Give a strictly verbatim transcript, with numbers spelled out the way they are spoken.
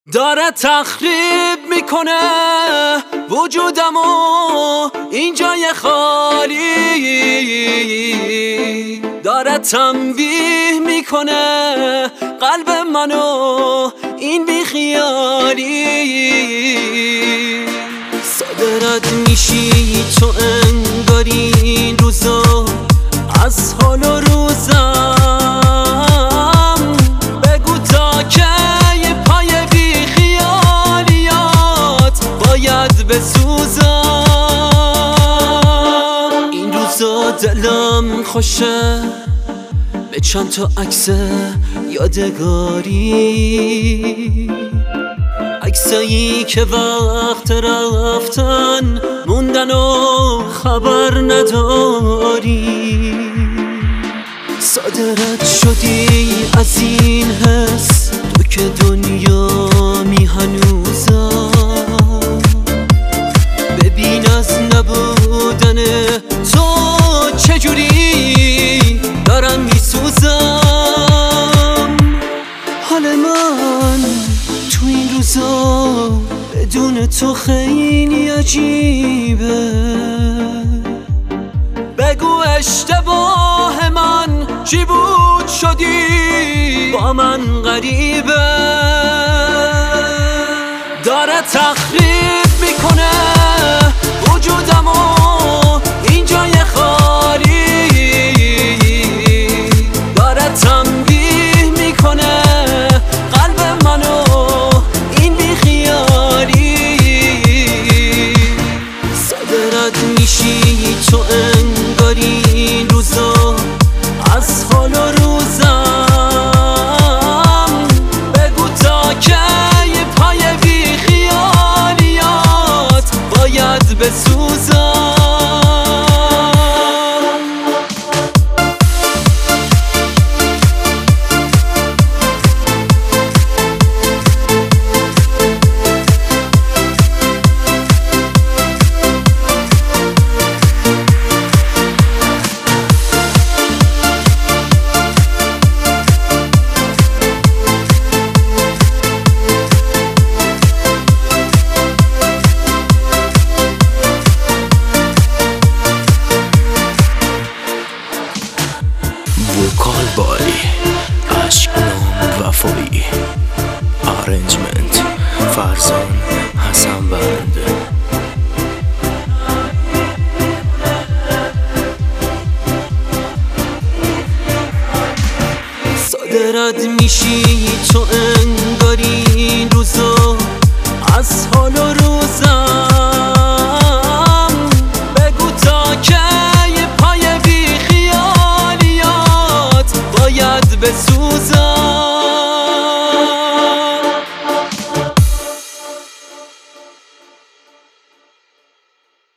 داره تخریب میکنه وجودمو این جای خالی، داره تنبیه میکنه قلب منو این بیخیالی. صادرت میشی تو انگاری این روزا از حال و روزم، بگو تا که پای بیخیالیات باید بسوزم. این روزا دلم خوشه به چند تا عکس یادگاری، عکسایی که وقت رفتن موندن و خبر نداری. صادرت شدی از این حس تو که دنیا می هنوزم، ببین از نبودن تو چجوری دارم می سوزم. حال من تو این روزا بدون تو خیلی عجیبه، بگو اشتباه من چی بود شدی با من غریبه. داره تخریب میکنه وجودمو این جای خالی، داره تنبیه میکنه قلب منو این بیخیالی. صادرت میشی تو انگاری این روزا از حال و روزم، بگو تا که پای بیخیالیات باید بسوزم. وکال بای عشق نام وفایی، آرنجمنت فرزان حسن بند. صادرت میشی تو انگاری این روزا از حال و روزم، بگو تا که پای بیخیالیات باید بسوزم.